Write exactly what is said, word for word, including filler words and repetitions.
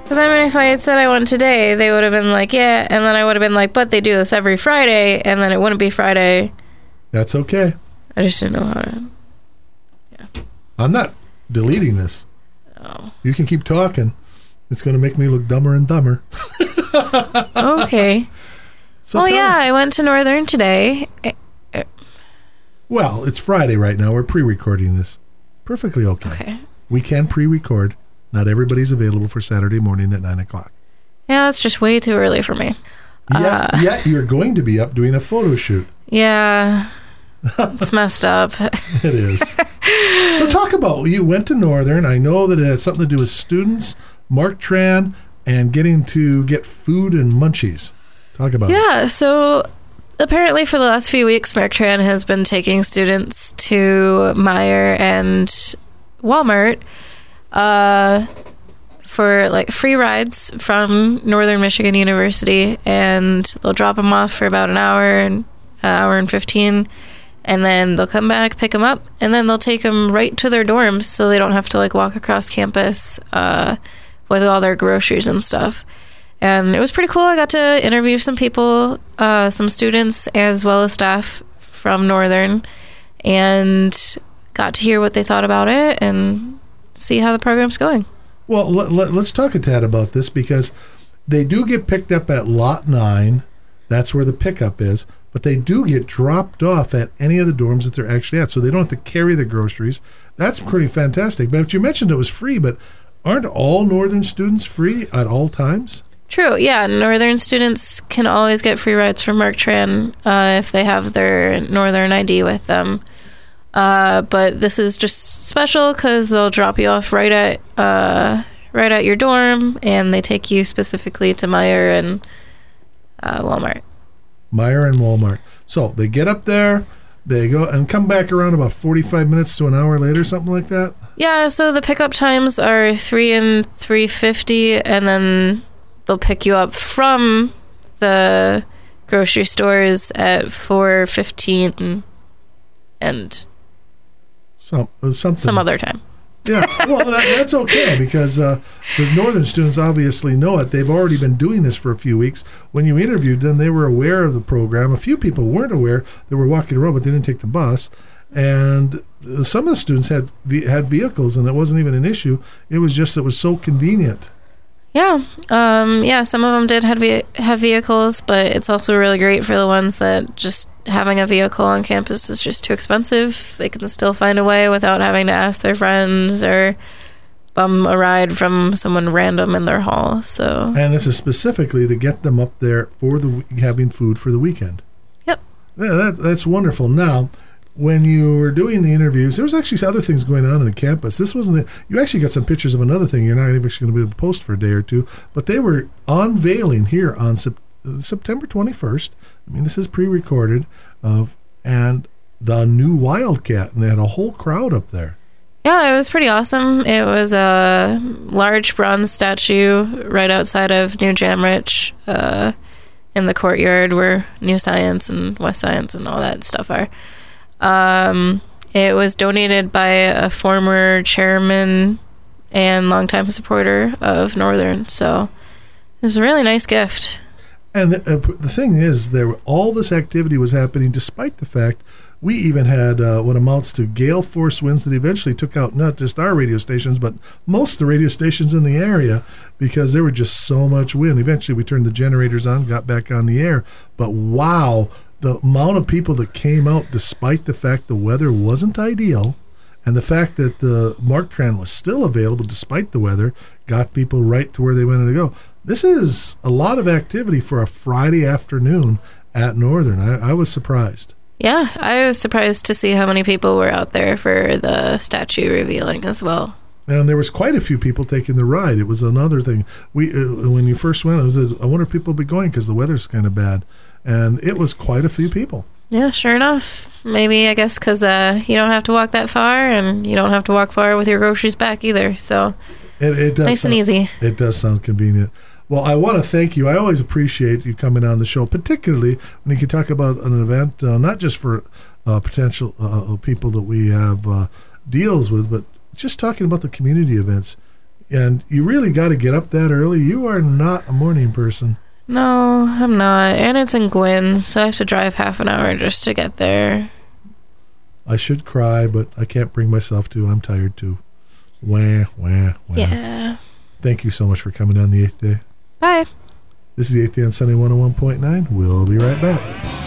Because, I mean, if I had said I went today, they would have been like, yeah, and then I would have been like, but they do this every Friday, and then it wouldn't be Friday. That's okay. I just didn't know how to... Yeah. I'm not deleting this. Oh. You can keep talking. It's going to make me look dumber and dumber. Okay. So well, yeah, us. I went to Northern today. Well, it's Friday right now. We're pre-recording this. Perfectly okay. Okay. We can pre-record. Not everybody's available for Saturday morning at nine o'clock. Yeah, that's just way too early for me. Yeah, Uh, yeah, you're going to be up doing a photo shoot. Yeah. It's messed up. It is. So talk about, you went to Northern. I know that it had something to do with students, Mark Tran, and getting to get food and munchies. Talk about Yeah, it. so apparently for the last few weeks, Mark Tran has been taking students to Meijer and Walmart uh, for like free rides from Northern Michigan University, and they'll drop them off for about an hour and an hour and fifteen, and then they'll come back, pick them up, and then they'll take them right to their dorms so they don't have to like walk across campus uh, with all their groceries and stuff. And it was pretty cool. I got to interview some people, uh, some students, as well as staff from Northern, and got to hear what they thought about it and see how the program's going. Well, let, let, let's talk a tad about this, because they do get picked up at Lot nine. That's where the pickup is. But they do get dropped off at any of the dorms that they're actually at, so they don't have to carry the groceries. That's pretty fantastic. But you mentioned it was free, but aren't all Northern students free at all times? True, yeah. Northern students can always get free rides from Mark Tran uh, if they have their Northern I D with them. Uh, but this is just special because they'll drop you off right at uh, right at your dorm, and they take you specifically to Meijer and uh, Walmart. Meijer and Walmart. So they get up there, they go and come back around about forty-five minutes to an hour later, something like that? Yeah, so the pickup times are three and three fifty, and then they'll pick you up from the grocery stores at four fifteen and Some, uh, something. some other time. Yeah, well, that, that's okay, because uh, the Northern students obviously know it. They've already been doing this for a few weeks. When you interviewed them, they were aware of the program. A few people weren't aware. They were walking around, but they didn't take the bus. And uh, some of the students had had vehicles, and it wasn't even an issue. It was just it was so convenient. Yeah, um, yeah. Some of them did have ve- have vehicles, but it's also really great for the ones that just having a vehicle on campus is just too expensive. They can still find a way without having to ask their friends or bum a ride from someone random in their hall. So, and this is specifically to get them up there for the having food for the weekend. Yep. Yeah, that, that's wonderful. Now, when you were doing the interviews, there was actually other things going on on the campus. This wasn't the, you actually got some pictures of another thing you're not even actually going to be able to post for a day or two, but they were unveiling here on sep- September twenty-first. I mean, this is pre-recorded, of and the new Wildcat, and they had a whole crowd up there. Yeah, it was pretty awesome. It was a large bronze statue right outside of New Jamrich, uh, in the courtyard where New Science and West Science and all that stuff are. Um, it was donated by a former chairman and longtime supporter of Northern, so it was a really nice gift. And the, uh, the thing is, there were, all this activity was happening despite the fact we even had uh, what amounts to gale force winds that eventually took out not just our radio stations, but most of the radio stations in the area, because there were just so much wind. Eventually we turned the generators on, got back on the air. But wow, the amount of people that came out despite the fact the weather wasn't ideal, and the fact that the Mark Tran was still available despite the weather, got people right to where they wanted to go. This is a lot of activity for a Friday afternoon at Northern. I, I was surprised. Yeah, I was surprised to see how many people were out there for the statue revealing as well. And there was quite a few people taking the ride. It was another thing. We uh, when you first went, I was I wonder if people will be going because the weather's kind of bad. And it was quite a few people. Yeah, sure enough. Maybe, I guess, because uh, you don't have to walk that far, and you don't have to walk far with your groceries back either. So, it, it does nice sound, and easy. It does sound convenient. Well, I want to thank you. I always appreciate you coming on the show, particularly when you can talk about an event, uh, not just for uh, potential uh, people that we have uh, deals with, but just talking about the community events. and you really got to get up that early. You are not a morning person. No, I'm not. And it's in Gwyn, so I have to drive half an hour just to get there. I should cry, but I can't bring myself to. I'm tired too. Wah, wah, wah. Yeah. Thank you so much for coming on the eighth day. Bye. This is the eighth day on Sunday one oh one point nine. We'll be right back.